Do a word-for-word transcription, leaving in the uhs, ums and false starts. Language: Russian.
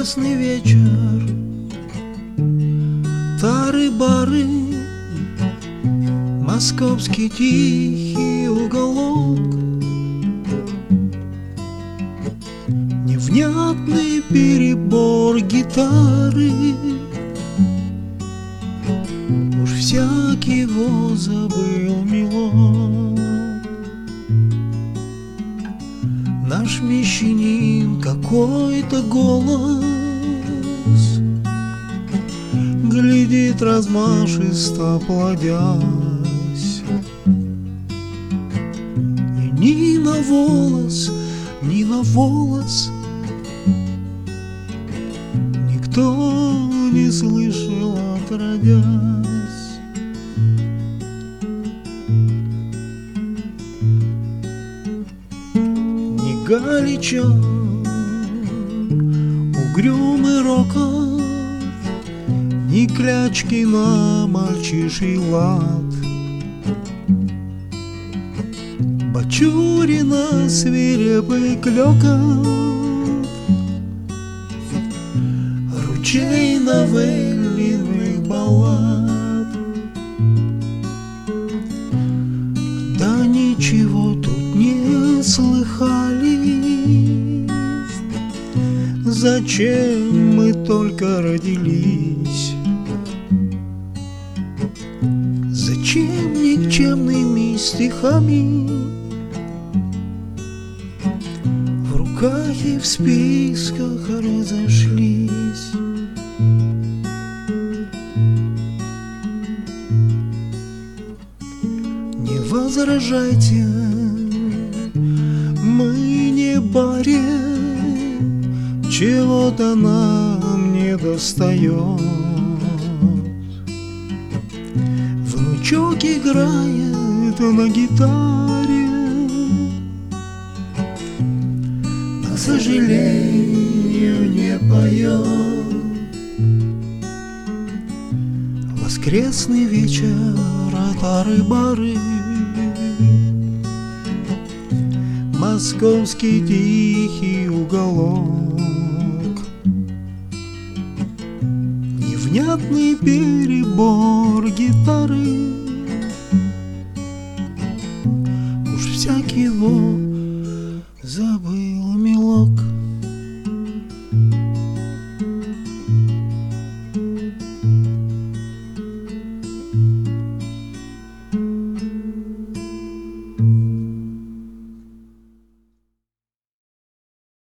воскресный вечер, тары-бары, московский тихий уголок, невнятный перебор гитары. Уж всякий его забыл мелок. Наш мещанин какой-то голос глядит размашисто плодясь, и ни на волос, ни на волос никто не слышал отродясь. Галичан, угрюмый Роков, ни клячки на мальчиший лад, Бачурина свирепый клёкот, ручей новелленных баллад. Да ничего тут не слыхали. Зачем мы только родились? Зачем никчемными стихами в руках и в списках разошлись? Не возражайте, мы не баре, чего-то нам не достает. Внучок играет на гитаре, но, к сожалению, не поет. Воскресный вечер, тары-бары, московский тихий уголок, невнятный перебор гитары. Уж всякий его забыл